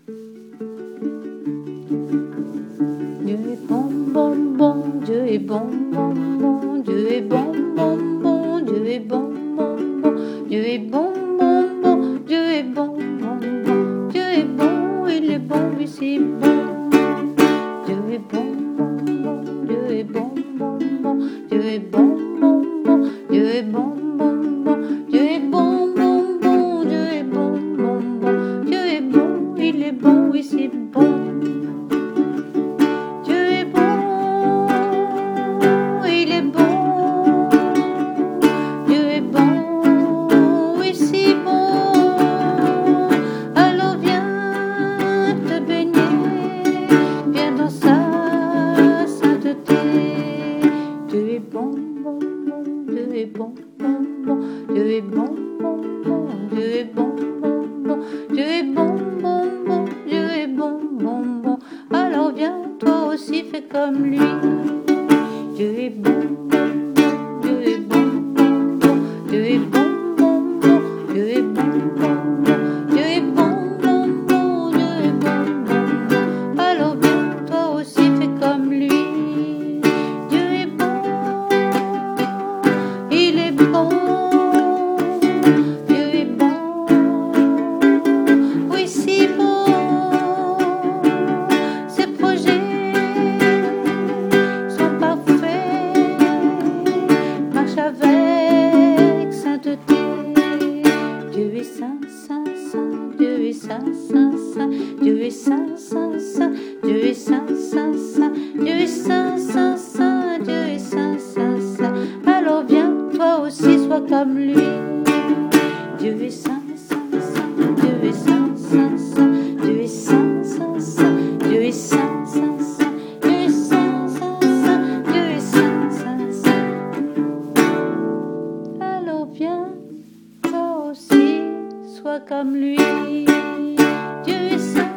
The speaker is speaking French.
Dieu est bon, bon, bon, Dieu est bon, bon, bon, Dieu est bon, bon, bon, Dieu est bon, bon, bon, Dieu est bon, bon, bon, Dieu est bon, bon, bon, Dieu est bon, il est bon, oui c'est bon. Dieu est bon, bon, bon, Dieu est bon, bon, bon, Dieu est bon, bon, bon, Dieu est bon, bon, bon, Dieu est bon, bon, bon, Dieu est bon, bon, bon, Dieu est bon, il est bon, oui c'est bon. Dieu est bon, bon, bon, Dieu est bon, bon, bon, Dieu est bon, bon, bon, Dieu est bon, bon, bon, Dieu est bon, bon, bon, Dieu est bon, bon, bon. Alors viens, toi aussi fais comme lui. Dieu est bon, bon, bon, Dieu est bon, bon, bon, Dieu est bon, bon, bon, Dieu est bon, bon, bon, Dieu est bon, bon, bon, Dieu est bon, bon, bon. Alors viens, toi aussi fais comme lui. Avec sainteté, Dieu est saint, saint, saint, Dieu est saint, saint, saint, Dieu est saint, saint, saint, Dieu est saint, saint, saint, Dieu est saint, saint, saint, Dieu est saint, saint, saint. Alors viens, toi aussi sois comme lui. Dieu est saint, saint, saint, Dieu est saint, saint, saint, Dieu est saint, saint, saint, Dieu est saint, saint, saint, Dieu est saint, saint, saint, Dieu est saint, saint, saint. Viens, toi aussi, sois comme lui. Dieu est saint.